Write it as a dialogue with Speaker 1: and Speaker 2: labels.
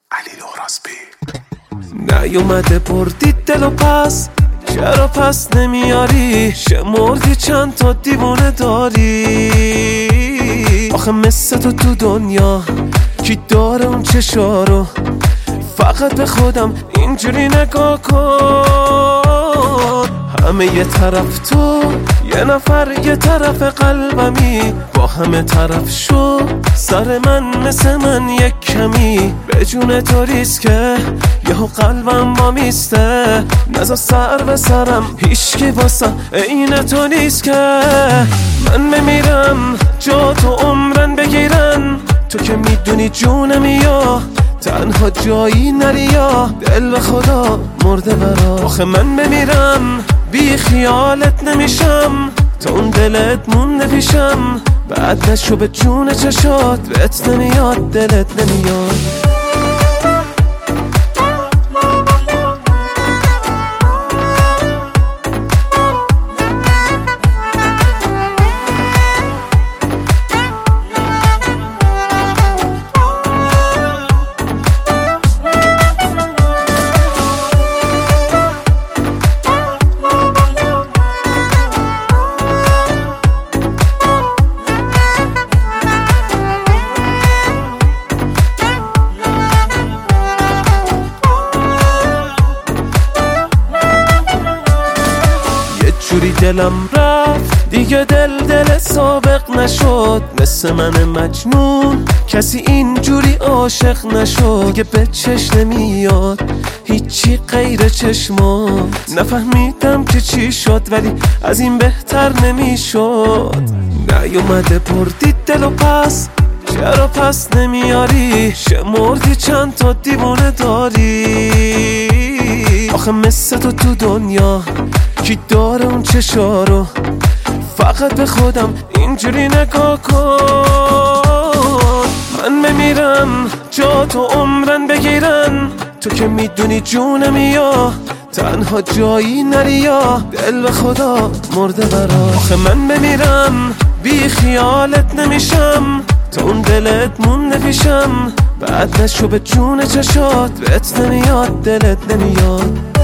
Speaker 1: علی لوراسبی
Speaker 2: نیومده بردی دلو پس، چرا پس نمیاری؟ شمردی چند تا دیوونه داری؟ آخه مثل تو دنیا کی داره اون چشارو؟ فقط به خودم اینجوری نگاه کن. همه یه طرف تو، یه نفر یه طرف قلبمی، با همه طرف شو سر من مثل من یک کمی. به جون تو ریسکه یهو قلبم با میسته، نزا سر به سرم هیچکی واسه این تو نیست که من بمیرم جا تو عمرن بگیرن. تو که میدونی جونمی یا تنها جایی نری یا دل به خدا مرده برا. آخه من بمیرم بی خیالت نمیشم، تا اون دلت مونده پیشم. بعد نشو به جون چشات بهت نمیاد دلت نمیاد. جوری دلم رفت دیگه دل سابق نشد، مثل من مجنون کسی اینجوری عاشق نشد. دیگه به چشم نمیاد هیچی غیر چشمات، نفهمیدم که چی شد ولی از این بهتر نمیشد. نیومده بردی دلو پس، چرا پس نمیاری؟ شمردی چند تا دیوونه داری؟ آخه مثل تو دنیا کی داره اون چشارو؟ فقط به خودم اینجوری نگاه کن. من بمیرم جا تو عمرن بگیرن. تو که میدونی جونمی یا تنها جایی نری یا دل به خدا مرده برا. آخه من بمیرم بی خیالت نمیشم، تا اون دلت مونده پیشم. بعد نشو به جون چشات بهت نمیاد دلت نمیاد.